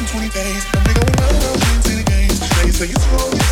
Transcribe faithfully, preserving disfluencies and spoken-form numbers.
twenty days. And we going out, out, playing city games. Now you say you slow, you